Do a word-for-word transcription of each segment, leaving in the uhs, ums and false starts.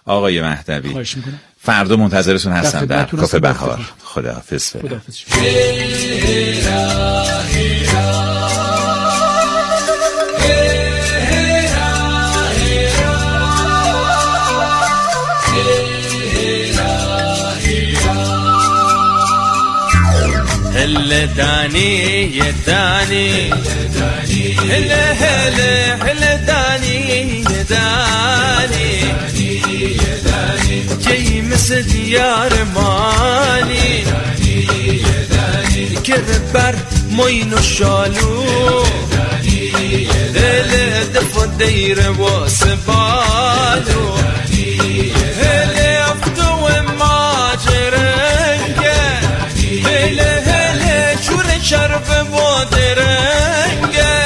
آقای مهدوی. خواهش میکنم. فردا منتظرتون هستم در کافه بهار. خداحافظ. خداحافظ. هل دانی دانی هل هل هل دانی دانی کی مثل دیار مانی که بر موین و شالو هل دفع دیر و سبالو هل افتو ماجرنگه هل هل چور شرف و درنگه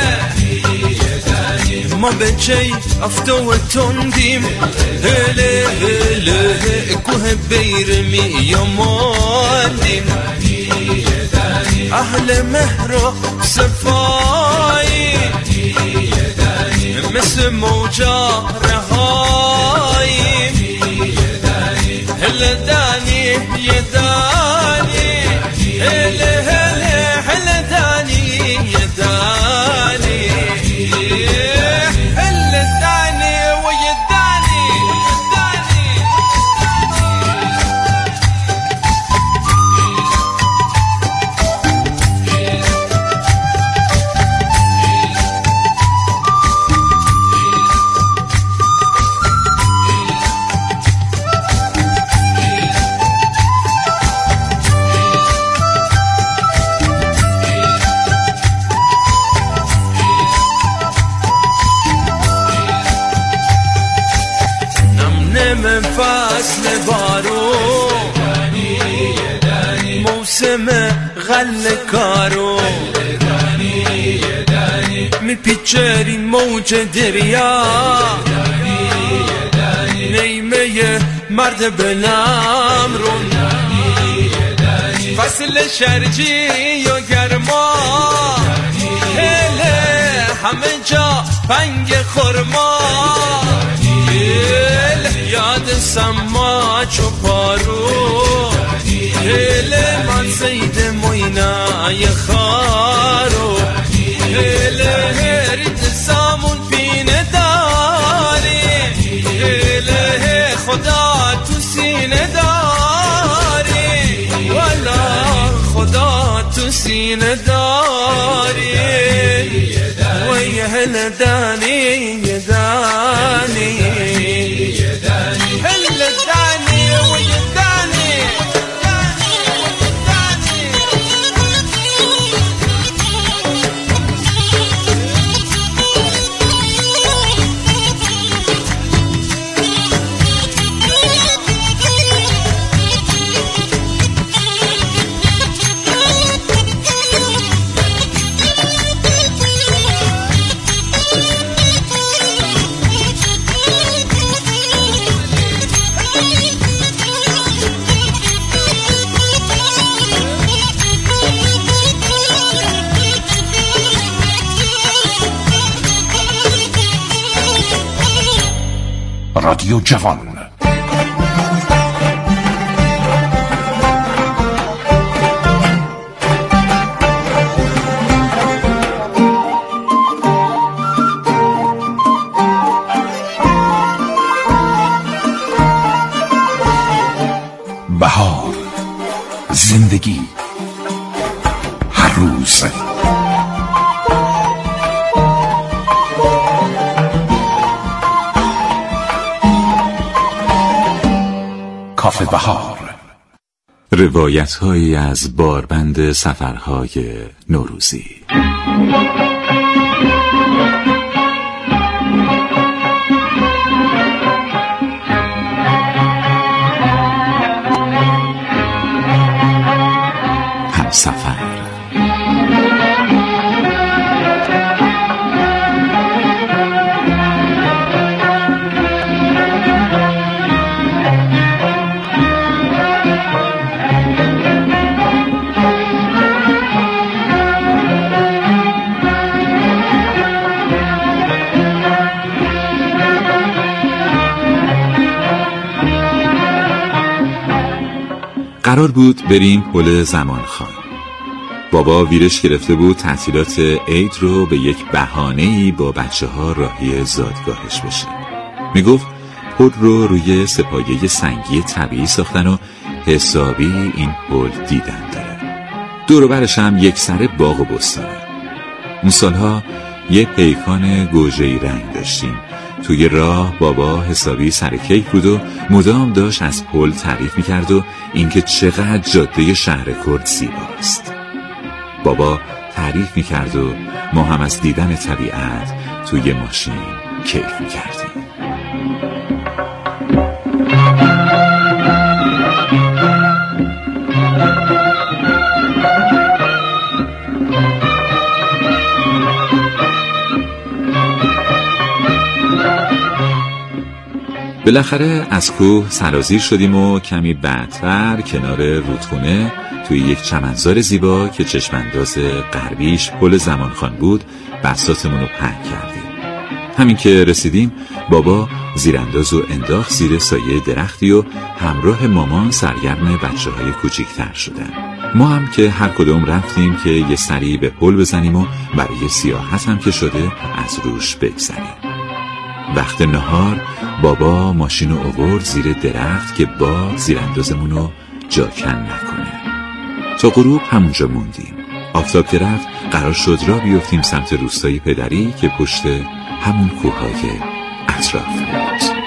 ما به چی افتو تندیم هل هل کوه بیرمی یا ماندیم اهل مهر و صفایی مثل موجا رهاییم هل دانی یه دانی هل هل هل دانی یه دانی هل دانی و یه دانی من فصل بارو موسم غل کارو میپیچری موج دریا نیمه مرد بلم رون فصل شرجی و گرما هله همه جا پنگ خورما یاد سما چو پارو هل من زید موینای خارو هل هرید سامون پینه داری هل خدا تو سینه داری والا خدا تو سینه داری وی هل دانی دانی هل دانی وی دانی رادیو جوان. بهار، زندگی، هر روز. کافه بهار. روایت‌هایی از باربند سفرهای نوروزی. همسفر. قرار بود بریم پل زمانخان. بابا ویرش گرفته بود تعطیلات عید رو به یک بهانه‌ای با بچه ها راهی زادگاهش بشه. میگفت پل رو روی سپایه سنگی طبیعی ساختن و حسابی این پل دیدن داره. دور و برش هم یک سر باغ و بستانه. اون سالها یه پیکان گوجه‌ای رنگ داشتیم. توی راه بابا حسابی سر کیک بود و مدام داشت از پل تعریف میکرد و اینکه چقدر جاده شهر کرد زیباست. بابا تعریف میکرد و ما هم از دیدن طبیعت توی ماشین کیف میکردیم. بالاخره از کوه سرازیر شدیم و کمی بعدتر کنار رودخونه توی یک چمنزار زیبا که چشمانداز غربیش پل زمانخان بود بساطمون رو پهن کردیم. همین که رسیدیم بابا زیرانداز و انداخت زیر سایه درختی و همراه مامان سرگرم بچه های کوچیکتر شدن. ما هم که هر کدوم رفتیم که یه سری به پل بزنیم و برای سیاحت هم که شده از روش بگذریم. وقت نهار بابا ماشینو آورد زیر درخت که باد زیراندازمون رو جاکن نکنه. تا غروب همونجا موندیم. آفتاب که رفت قرار شد را بیفتیم سمت روستای پدری که پشت همون کوههای اطراف بود.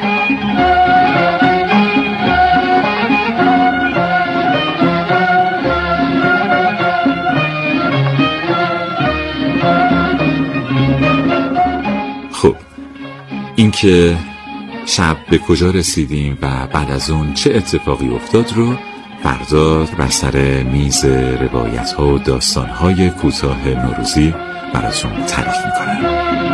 خب اینکه شب به کجا رسیدیم و بعد از اون چه اتفاقی افتاد رو فردا بر سر میز روایت ها و داستان های کوتاه نوروزی براتون تعریف میکنم.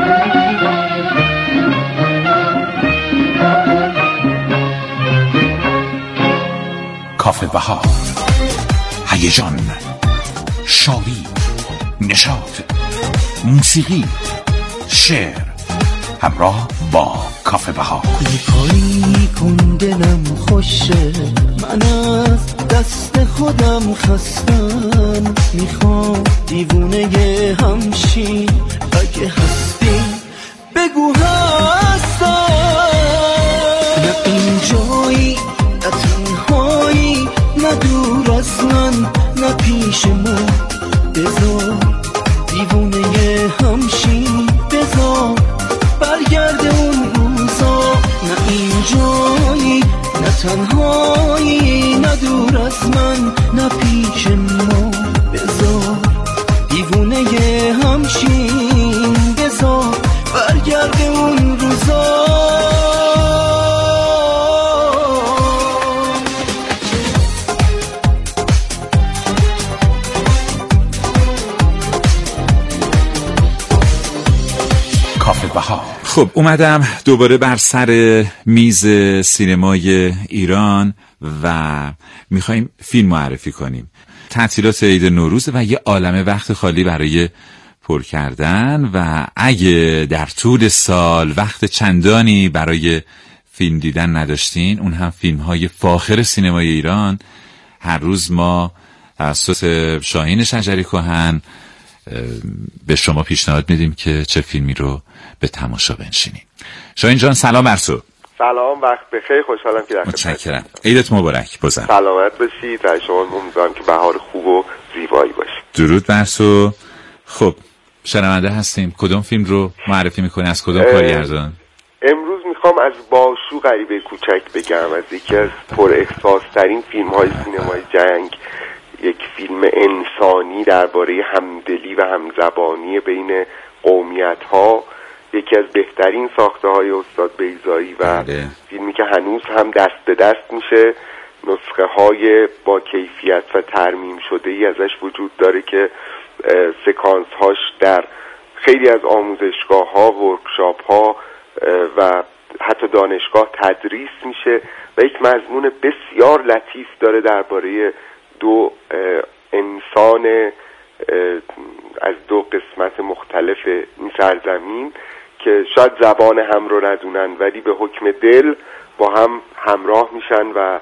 کافه بهار، هیجان، شادی، نشاط، موسیقی، شعر، همراه با کافه بهار. میخوایی کن دلم خوشه، من از دست خودم خستم، میخوام دیوونه همشی، اگه هستی بگو هستم. نه اینجایی نه تنهایی، نه دور از من نه پیش ما، بذار دیوونه همشی، بذار برگرد اون روزا. نه اینجایی نه تنهایی، نه دور از من نه پیش ما، بذار دیوونه همشین، بذار برگرد اون روزا. کافه بهار. خب اومدم دوباره بر سر میز سینمای ایران و میخوایم فیلم معرفی کنیم. تعطیلات عید نوروز و یه عالمه وقت خالی برای پر کردن و اگه در طول سال وقت چندانی برای فیلم دیدن نداشتین، اون هم فیلم های فاخر سینمای ایران، هر روز ما توسط شاهین شجری کهن به شما پیشنهاد میدیم که چه فیلمی رو به تماشا بنشینیم. شاهین جان سلام بر تو. سلام، وقت بخیر، خوشحالم که در خدمتتون. متشکرم. عیدت مبارک بازم. سلامت باشید و شما امیدوارم که بهار خوب و زیبایی باشید. درود بر تو. خب شنونده هستیم، کدوم فیلم رو معرفی میکنی، از کدوم کارگردان؟ امروز میخوام از باشو غریبه کوچک بگم، از یکی از پر احساس ترین فیلم های سینمای جنگ، یک فیلم انسانی درباره همدلی و همزبانی بین قومیت ها، یکی از بهترین ساخته های استاد بیضایی و بله. فیلمی که هنوز هم دست به دست میشه، نسخه های با کیفیت و ترمیم شده ای ازش وجود داره که سکانس هاش در خیلی از آموزشگاه ها، ورکشاپ ها و حتی دانشگاه تدریس میشه و یک مضمون بسیار لطیف داره درباره دو انسان از دو قسمت مختلف این سرزمین که شاید زبان هم رو ندونن ولی به حکم دل با هم همراه میشن و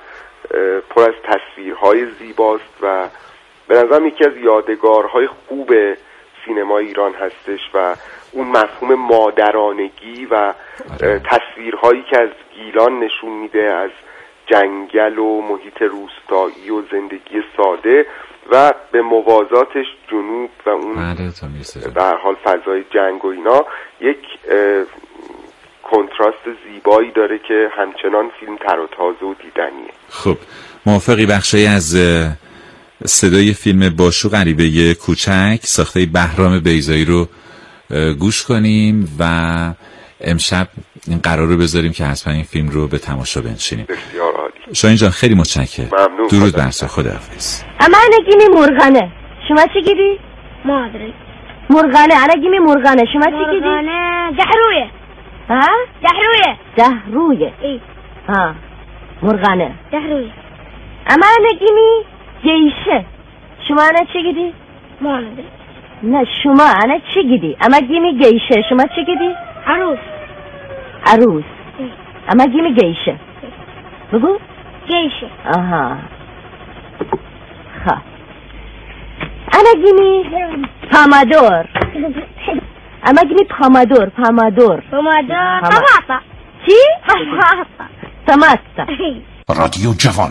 پر از تصویرهای زیباست و به نظرم یکی از یادگارهای خوب سینما ایران هستش و اون مفهوم مادرانگی و تصویرهایی که از گیلان نشون میده، از جنگل و محیط روستایی و زندگی ساده و به موازاتش جنوب و اون به هر حال فضای جنگ و اینا، یک کنتراست زیبایی داره که همچنان فیلم تر و تازه و دیدنیه. خب موافقی بخشی از صدای فیلم باشو غریبه کوچک ساخته بهرام بیضایی رو گوش کنیم و امشب این قرار رو بذاریم که حتما این فیلم رو به تماشا بنشینیم. بسیار عالی. شاهین جان خیلی متشکرم. ممنون. درود بر تو. خداحافظ. اما نگیمی مرغانه شما چی گیری؟ مادری مرغانه انا گیمی مرغانه شما چی گیری؟ مرغانه جهرویه. ها؟ جهرویه. جهرویه. ای. ها. مرغانه. جهرویه. اما نگیمی گیشه شما انا چی گیری؟ مادری. نه شما انا چی گیری؟ اما گیمی گیشه شما چی گیری؟ عروس. عروس. اما گیمی گیشه. بگو؟ گیشه. آها. خب. انا گیمی پامادور. اما گیمی پامادور پامادور. پامادور. تماتا. چی؟ تماتا. رادیو جوان.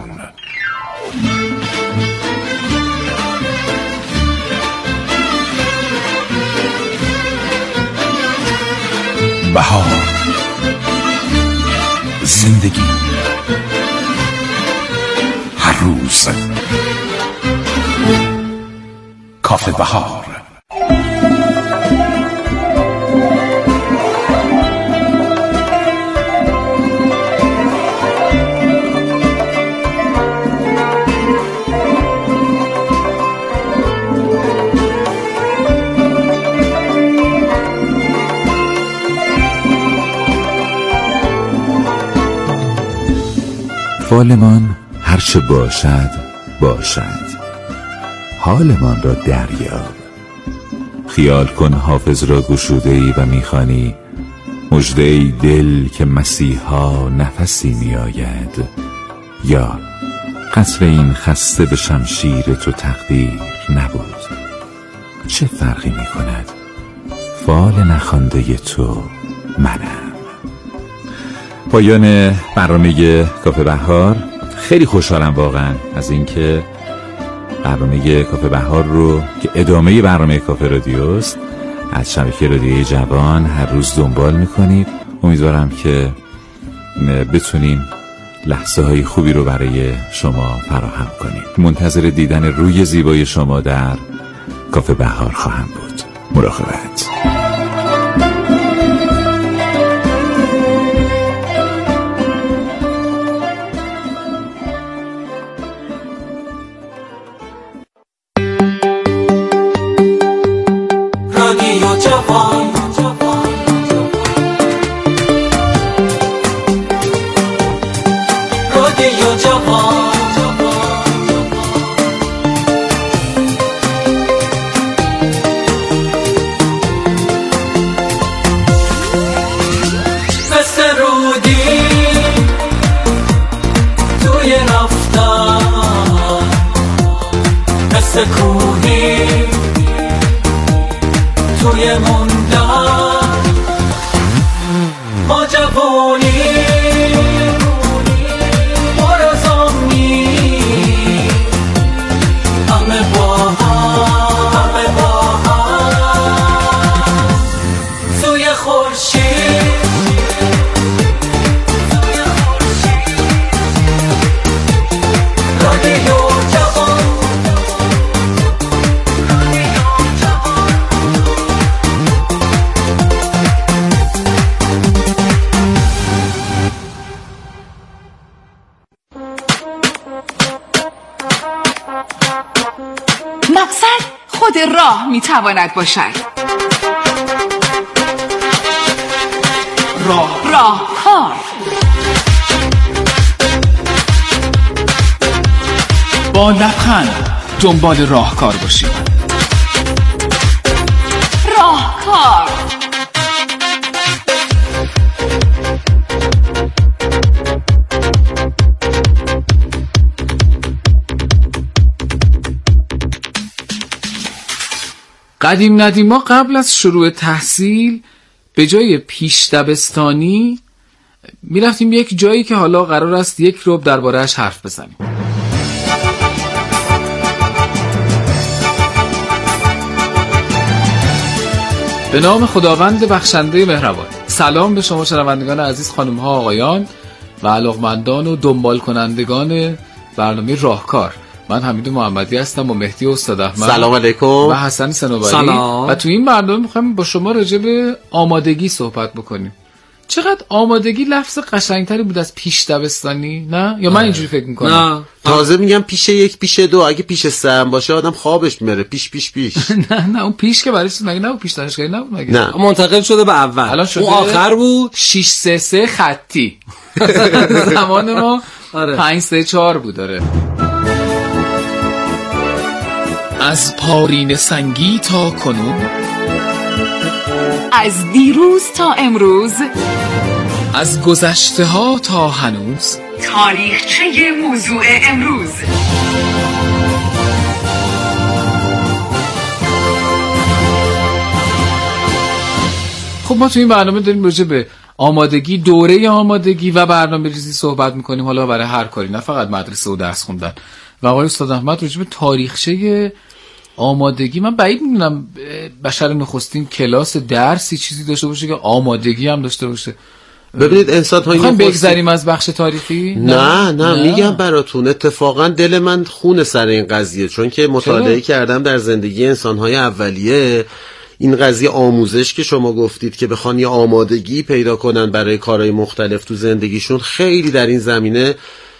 بهار، زندگی، هر روز، کافه بهار. فالمان هرچه باشد باشد، حالمان را دریاب. خیال کن حافظ را گشوده‌ای و میخوانی مژده‌ای دل که مسیحا نفسی میآید، یا قصر این خسته به شمشیر تو تقدیر نبود. چه فرقی میکند؟ فال نخوانده تو منم. پایان برنامه کافه بهار. خیلی خوشحالم واقعا از اینکه برنامه کافه بهار رو که ادامه برنامه کافه رادیوست از شبکه رادیوی جوان هر روز دنبال میکنید. امیدوارم که بتونیم لحظه های خوبی رو برای شما فراهم کنیم. منتظر دیدن روی زیبای شما در کافه بهار خواهم بود. مراقبت. راه میتواند باشد. راه راهکار. با لبخند دنبال راهکار باشید. راهکار. قدیم ندیما قبل از شروع تحصیل به جای پیش دبستانی میرفتیم یک جایی که حالا قرار است یک ربع درباره‌اش حرف بزنیم. به نام خداوند بخشنده مهربان. سلام به شما شنوندگان عزیز، خانم ها، آقایان و علاقمندان و دنبال کنندگان برنامه راهکار. من حمید محمدی هستم و مهدی استاد احمد. سلام علیکم. و حسن صنوبری. سلام. و تو این برنامه میخوایم با شما راجع به آمادگی صحبت بکنیم. چقدر آمادگی لفظ قشنگتری بود از پیش دبستانی، نه؟ یا من اینجوری فکر میکنم؟ نه. تازه میگم پیش یک پیش دو، اگه پیش سه هم باشه آدم خوابش میره. پیش پیش پیش. نه نه اون پیش که برای چیز مگه نه، پیش دانشگاهی نبود مگه؟ نه. منتقل شده به اول. الان شده اون آخر بود شش سه سه خطی. زمان ما پنج سه چهار بود. داره از پارین سنگی تا کنون، از دیروز تا امروز، از گذشته ها تا هنوز، تاریخچه موضوع امروز. خب ما تو این برنامه داریم راجع به آمادگی، دوره آمادگی و برنامه ریزی صحبت میکنیم، حالا برای هر کاری، نه فقط مدرسه و درس خوندن. و آقای استاد احمد راجع به تاریخچه آمادگی، من بعید میدونم بشر نخستین کلاس درسی چیزی داشته باشه که آمادگی هم داشته باشه. ببینید انسان های نخستین بگذاریم از بخش تاریخی؟ نه نه, نه, نه. میگم براتون اتفاقا دل من خون سر این قضیه، چون که مطالعه کردم در زندگی انسان های اولیه. این قضیه آموزش که شما گفتید که بخوان یه آمادگی پیدا کنن برای کارهای مختلف تو زندگیشون، خیلی در این زمینه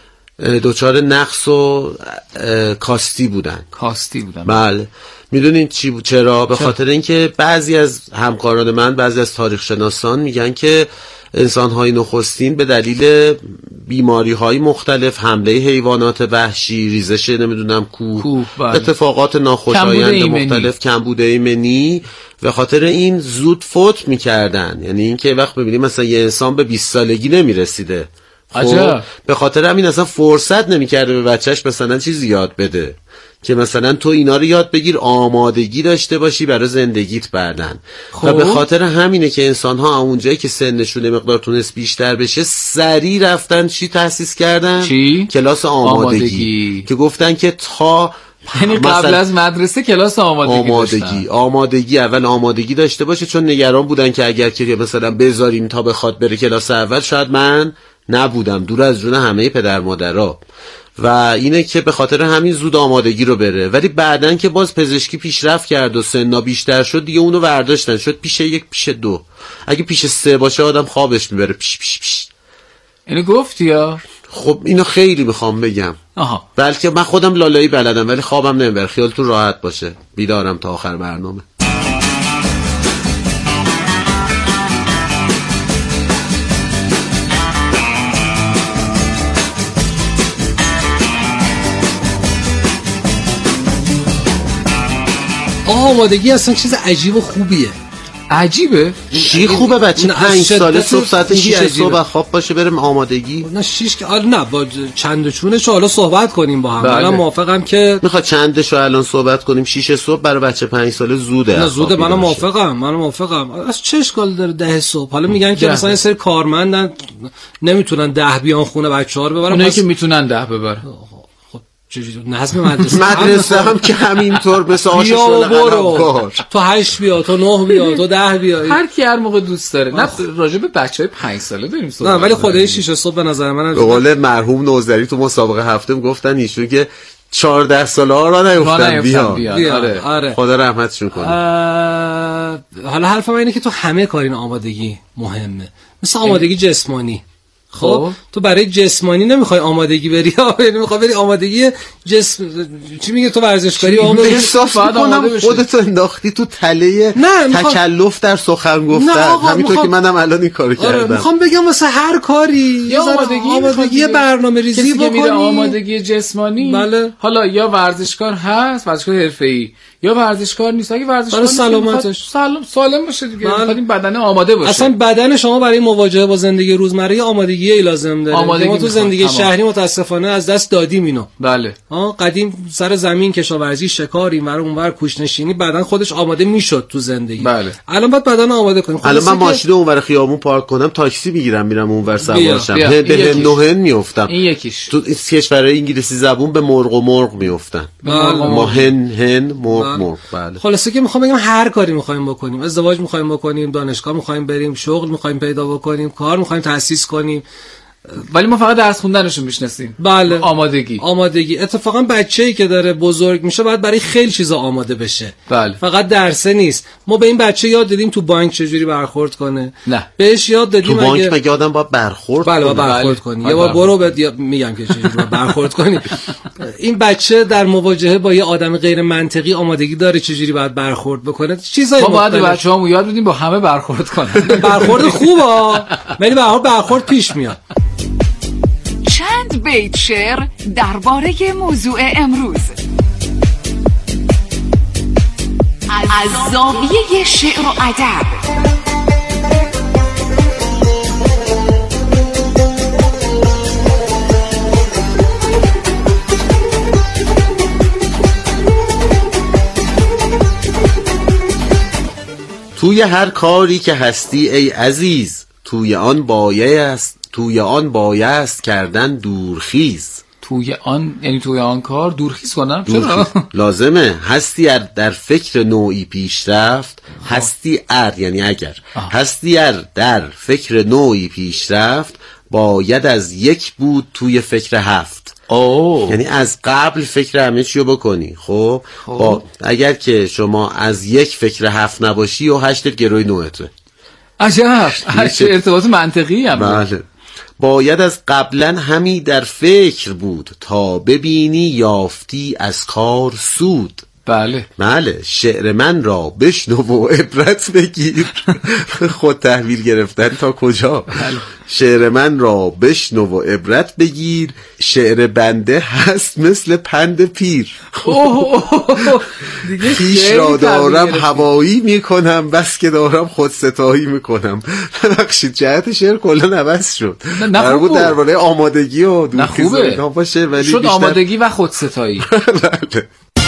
دوچار نقص و کاستی بودن. کاستی بودن. بله. میدونین چی بود؟ چرا؟ به خاطر اینکه بعضی از همکاران من، بعضی از تاریخ شناسان میگن که انسان‌های نخستین به دلیل بیماری‌های مختلف، حمله حیوانات وحشی، ریزش نمیدونم کوه، کوه بله. اتفاقات ناخوشایند مختلف، کمبود ایمنی، به خاطر این زود فوت میکردن. یعنی اینکه وقت ببینیم مثلا یه انسان به بیست سالگی نمیرسیده، خب به خاطر همین اصلا فرصت نمیکرده به بچهش مثلا چیزی یاد بده که مثلا تو اینا رو یاد بگیر، آمادگی داشته باشی برای زندگیت بعدن. و به خاطر همینه که انسان ها اونجایی که سنشون مقدار تونست بیشتر بشه، سریع رفتن چی تأسیس کردن؟ چی؟ کلاس آمادگی. آمادگی که گفتن که تا یعنی قبل از مدرسه کلاس آمادگی آمادگی داشتن. آمادگی اول آمادگی داشته باشه، چون نگران بودن که اگر که مثلا بذاریم تا بخواد بره کلاس اول، شاید من نبودم، دور از جون همه پدر مادرها. و اینه که به خاطر همین زود آمادگی رو بره. ولی بعدن که باز پزشکی پیشرفت کرد و سن‌ها بیشتر شد، دیگه اونو برداشتن، شد پیش یک پیش دو. اگه پیش سه باشه آدم خوابش میبره. پیش پیش پیش. اینو گفتی یا؟ خب اینو خیلی میخوام بگم. آها. بلکه من خودم لالایی بلدم ولی خوابم نمیبره. خیالتون راحت باشه، بیدارم تا آخر برنامه. آمادگی اصلا چیز عجیب و خوبیه. عجیبه؟ چی خوبه بچه پنج ساله صبح ساعت شیش صبح خواب باشه بریم آمادگی؟ نه شیش که آره، نه با چند چونشو حالا صحبت کنیم با هم. بله. من موافقم که میخواد چندشو الان صحبت کنیم. شیش صبح برای بچه پنج ساله زوده. نه زوده، منم موافقم منم موافقم از چه اشکالی داره ده صبح؟ حالا میگن که مثلا یه سری کارمندن نمیتونن ده بیان خونه بچه‌ها رو ببرن. اونایی که میتونن ده ببرن. نظم مدرسه مدرسه هم که همینطور مثل آش شل قلمکار، تو هشت بیا، تو نه بیا، تو ده بیا، هر کی هر موقع دوست داره. نه راجع به بچهای پنج ساله داریم صحبت. نه ولی خدای شیش صبح به نظر من، به قول مرحوم نوذری تو مسابقه هفته گفتن ایشون که چهارده ساله ها را نیفتن بیان. آره آره خدا رحمتشون کنه. حالا حرف من اینه که تو همه کار این آمادگی مهمه، مثل آمادگی جسمانی. خب تو برای جسمانی نمیخوای آمادگی بری، یعنی میخوای بری آمادگی جسم. چی میگه تو ورزشکاری آمادگی احساس میکنم خودت انداختی تو تله تکلف در سخن گفتن. همینطور که منم الان این کارو کردم. آره میخوام بگم مثلا هر کاری یا آمادگی آمادگی برنامه‌ریزی بکنی. آمادگی جسمانی بله. حالا یا ورزشکار هست، ورزشکار حرفه‌ای، یا ورزشکار نیست. اگه ورزشکار برای سلامتش سالم سالم باشه دیگه، میخواد این بدن آماده باشه. اصلا بدن شما برای مواجهه با زندگی روزمره آمادگی لازم داره. آمادگی ما تو زندگی تمام. شهری متاسفانه از دست دادیم اینو. بله. ها قدیم سر زمین کشاورزی، شکار، اینور اونور کوچ‌نشینی، بدن خودش آماده میشد تو زندگی. بله. الان باید بدن آماده کنیم. الان من ماشین اونور خیابون پارک کنم، تاکسی میگیرم میرم اونور سوارشم، به هن نوهن میافتم. این یکیش. تو کشورهای انگلیسی زبون به مرغ و مرغ میافتن. ما هن هن مرغ مرغ. بله. خلاصه که میخوام بگم هر کاری میخوایم بکنیم، ازدواج میخوایم بکنیم، دانشگاه میخوایم بریم، شغل میخوایم پیدا بکنیم، کار میخوایم تأسیس کنیم، ولی ما فقط درس خوندنشون میشناسیم. بله. آمادگی آمادگی اتفاقا بچه‌ای که داره بزرگ میشه باید برای خیلی چیزا آماده بشه. بله. فقط درسه نیست. ما به این بچه یاد دادیم تو بانک چجوری برخورد کنه. نه. بهش یاد دادیم تو بانک مگه آدم باید برخورد بله کنه. برخورد کنی. یه بار برو بهت میگم که چجوری باید برخورد کنی. این بچه در مواجهه با یه آدم غیر منطقی آمادگی داره چجوری باید برخورد بکنه. چیزای ما باید بچه‌هامون یاد بدیم با همه برخورد کنن. برخورد خوبه ولی به هر حال برخورد پیش میاد. چند بیت شعر درباره موضوع امروز از زاویه شعر و ادب. توی هر کاری که هستی ای عزیز، توی آن بایه است توی آن بایست کردن دورخیز. توی آن یعنی توی آن کار دورخیز کنم؟ چرا؟ لازمه. هستی ار در فکر نوعی پیشرفت، هستی ار یعنی اگر آه. هستی ار در فکر نوعی پیشرفت، باید از یک بود توی فکر هفت. اوه. یعنی از قبل فکر همه چیو بکنی. خب با اگر که شما از یک فکر هفت نباشی و هشتت گروی نوعته. عجب. چه ارتباط منطقی هم. بله. باید از قبلا همی در فکر بود، تا ببینی یافتی از کار سود. بله بله. شعر من را بشنو و عبرت بگیر. خود تحویل گرفتن تا کجا؟ بله. شعر من را بشنو و عبرت بگیر، شعر بنده هست مثل پند پیر. پیش را دارم هوایی میکنم، بس که دارم خود ستایی میکنم. ببخشید جهت شعر کلا عوض شد. نه خوبه. درباره آمادگی و دوخیز اینا باشه ولی شد بیشتر... آمادگی و خود ستایی. بله.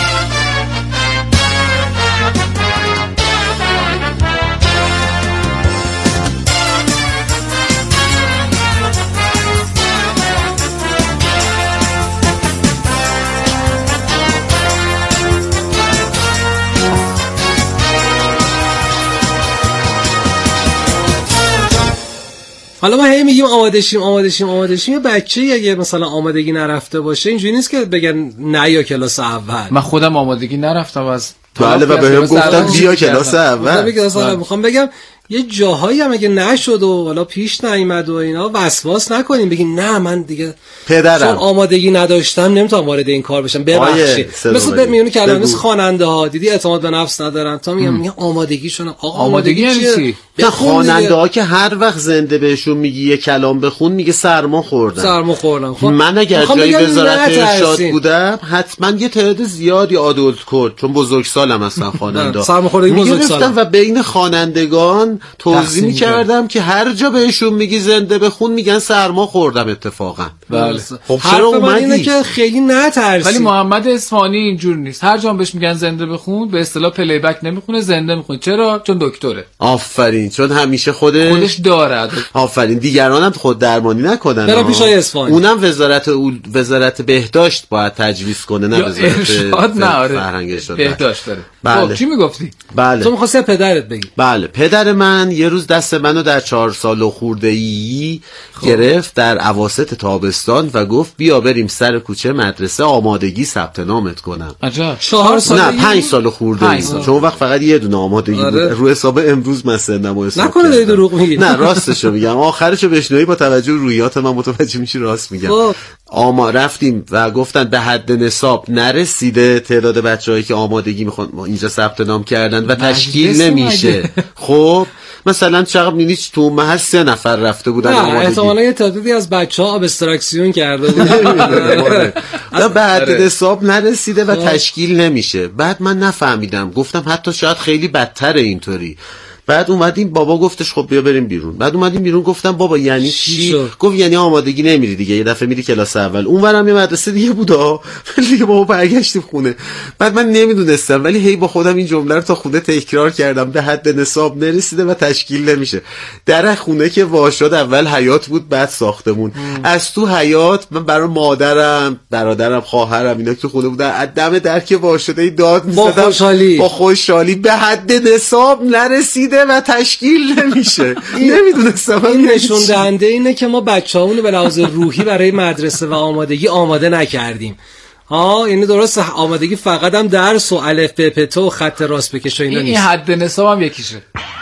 حالا ما هی میگیم آماده شیم آماده شیم آماده شیم. یه بچه‌ای اگه مثلا آمادگی نرفته باشه اینجوری نیست که بگن نه یا کلاس اول. من خودم آمادگی نرفتم از بله و بهم گفتم بیا کلاس اول. میخوام بگم یه جاهایی هم اگه نشد و حالا پیش نیامد و اینا وسواس نکنیم، بگین نه من دیگه پدرم چون آمادگی نداشتم نمیتونم وارد این کار بشم، ببخشید. مثل به میونی کلمه مثل خواننده ها دیدی اعتماد به نفس ندارن تا میگم میگه آمادگیشون. آقا آمادگی یعنی چی؟ خواننده ها که هر وقت زنده بهشون میگی یه کلام بخون میگه سرما خوردم سرما خوردم. خب من اگر جای وزارت ارشاد بودم حتما یه تعداد زیادی آدولت کورد، چون بزرگسالم هستن خواننده ها، سرما خوردگی بزرگسالم و بین خوانندگان توضیح می‌کردم که هر جا بهشون میگی زنده بخون میگن سرما خوردم اتفاقا. بله. خب چرا اومدی که خیلی نترسی؟ ولی محمد اصفهانی اینجور نیست، هر جا بهش میگن زنده بخون به اصطلاح پلی بک نمیخونه، زنده میخونه. چرا؟ چون دکتره. آفرین. چون همیشه خودش خودش داره. آفرین. دیگرانم خود درمانی نکنن. برای پیشای اصفهانی اونم وزارت اول... وزارت بهداشت باید تجویز کنه، نه وزارت فرهنگ ارشاد. بهداشت داره. بله. خب چی میگفتی؟ بله. تو می‌خواستی پدرت بگی. بله. پدر من یه روز دست منو در چهار سال و خورده‌ای گرفت در اواسط تابستان و گفت بیا بریم سر کوچه مدرسه آمادگی ثبت نامت کنم. عجب. چهار سال نه پنج سال خورده‌ای، چون وقت فقط یه دونه آمادگی آره. بود. رو حساب امروز من سنمو حساب نکنه داری دروغ میگی. نه راستشو میگم. آخرشو بشنوی با توجه به رویات من متوجه میشی راست میگم. اما رفتیم و گفتن به حد نصاب نرسیده تعداد بچه‌هایی که آمادگی میخوان اینجا ثبت نام کردن و تشکیل نمیشه. خب مثلا چقدر می‌بینی تو محل سه نفر رفته بودن آمادگی. احتمالاً یه تعدادی از بچه‌ها ابستراکسیون کرده بودن. بعد حساب نرسیده و تشکیل نمیشه. بعد من نفهمیدم، گفتم حتی شاید خیلی بدتره اینطوری. بعد اومدیم بابا گفتش خب بیا بریم بیرون. بعد اومدیم بیرون گفتم بابا یعنی چی؟ گفت یعنی آمادگی نمیری دیگه، یه دفعه میری کلاس اول. اونورم یه مدرسه دیگه بوده دیگه. بابا برگشتیم خونه. بعد من نمیدونستم ولی هی با خودم این جمله رو تا خونه تکرار کردم، به حد نصاب نرسیده و تشکیل نمیشه. در خونه که واشاد اول حیاط بود بعد ساختمون. ام. از تو حیاط من برای مادرم، برادرم، خواهرم اینا تو خونه بودن، از دم در که واشاده داد میزدم با خوشحالی با خوشحالی به حد نصاب نرسید و تشکیل نمیشه. نمیدونستم. این نشون دهنده اینه که ما بچه‌هامون به لحاظ روحی برای مدرسه و آمادگی آماده نکردیم. ها یعنی درست آمادگی فقط هم درس و الف ب پ ت و خط راست بکش و اینا نیست. این حد نصاب هم یکیشه.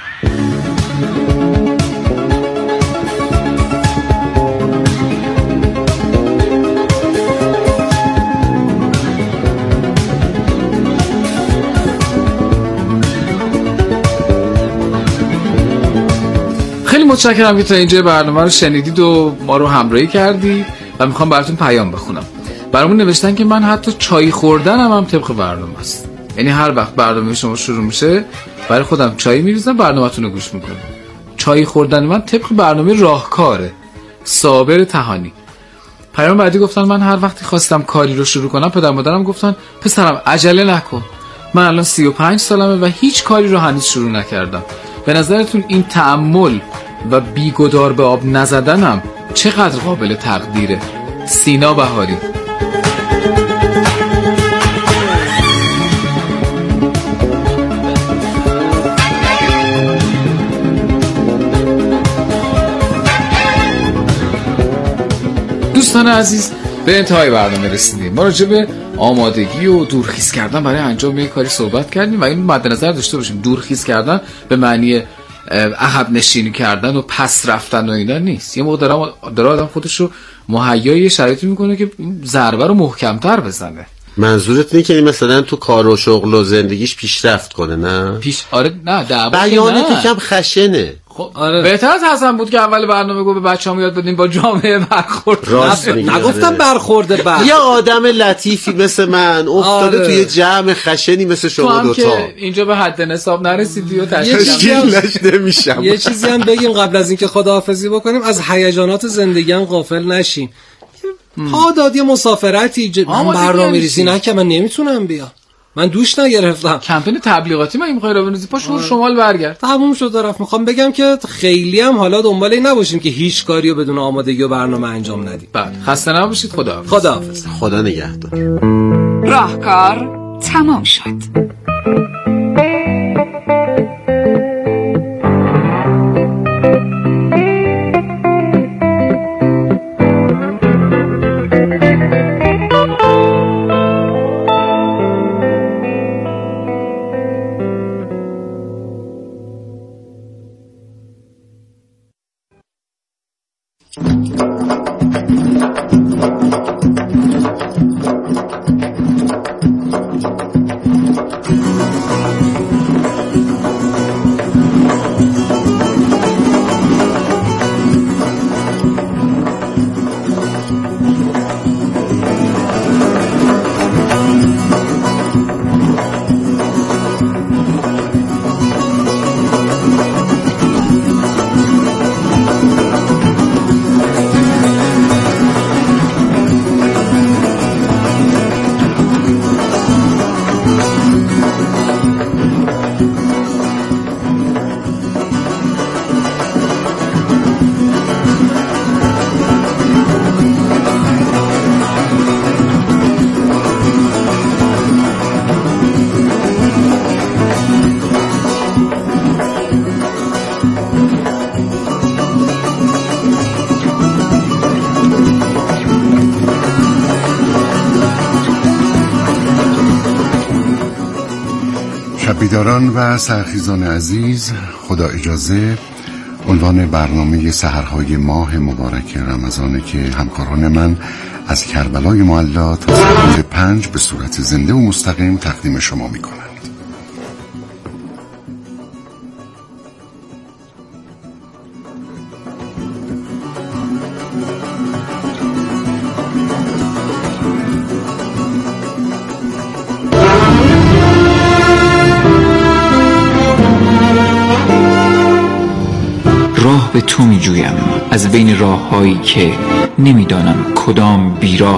متشکرم که تا اینجا برنامه رو شنیدید و ما رو همراهی کردید و میخوام براتون پیام بخونم. برامون نوشتن که من حتی چای خوردنم هم طبق برنامه است. یعنی هر وقت برنامه شما شروع میشه برای خودم چای میریزم، برنامه‌تون رو گوش میکنم. چای خوردن من طبق برنامه راهکاره. صابر تهانی. پیام بعدی گفتن من هر وقتی خواستم کاری رو شروع کنم پدر مادرم گفتن پسرم عجله نکن. من الان سی و پنج سالمه و هیچ کاری رو هنوز شروع نکردم. به نظرتون این تأمل و بیگدار به آب نزدنم چقدر قابل تقدیره؟ سینا بهاری. دوستان عزیز به انتهای برنامه رسیدیم. ما راجع به آمادگی و دورخیز کردن برای انجام یک کاری صحبت کردیم و این مد نظر داشته باشیم دورخیز کردن به معنی عقب نشینی کردن و پس رفتن و اینا نیست. یه موقع داره آدم خودش رو مهیای شرایطی میکنه که ضربه رو محکمتر بزنه. منظورت اینه که مثلا تو کار و شغل و زندگیش پیشرفت کنه؟ نه پیش آره نه دعوا بیانه که کم خشنه. خب آره. بهتر از حسن بود که اول برنامه گفت به بچه‌ها یاد بدیم با جامعه برخورد. راست میگی. نگفتم برخورده بعد. یه آدم لطیفی مثل من افتاده آره. توی جمع خشنی مثل شما دو تا. اینجا به حد نصاب نرسیدی و تشکیلش نمیشم. یه چیزی هم بگیم قبل از اینکه خداحافظی بکنیم، از هیجانات زندگی هم غافل نشیم. پادادی مسافرتی ج... من برنامه‌ریزی نکردم، من نمیتونم بیام. من دوش نگرفتم. کمپین تبلیغاتی من می‌خوای راه بندازی پا شور شمال برگرد. تموم شد رفت. میخوام بگم که خیلی هم حالا دنبال این نباشیم که هیچ کاریو بدون آمادگی و برنامه انجام ندیم. بعد خسته نباشید. خدا خداحافظ. خدا نگهدار. راهکار تمام شد. بیداران و سرخیزان عزیز، خدا اجازه عنوان برنامه سحرهای ماه مبارک رمضانه که همکاران من از کربلای معلا تا ساعت پنج به صورت زنده و مستقیم تقدیم شما می کنند. تو می جویم از بین راه هایی که نمیدانم کدام بیراه